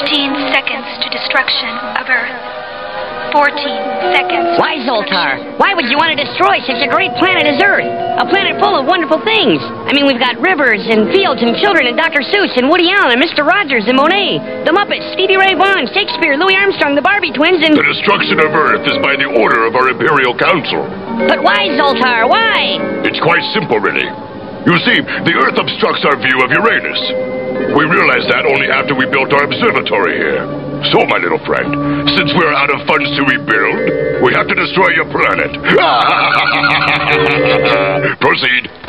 15 seconds to destruction of Earth. 14 seconds. Why, Zoltar? Why would you want to destroy such a great planet as Earth? A planet full of wonderful things. I mean, we've got rivers and fields and children and Dr. Seuss and Woody Allen and Mr. Rogers and Monet, the Muppets, Stevie Ray Vaughan, Shakespeare, Louis Armstrong, the Barbie twins, and... The destruction of Earth is by the order of our Imperial Council. But why, Zoltar? Why? It's quite simple, really. You see, the Earth obstructs our view of Uranus. We realized that only after we built our observatory here. So, my little friend, since we're out of funds to rebuild, we have to destroy your planet. Proceed.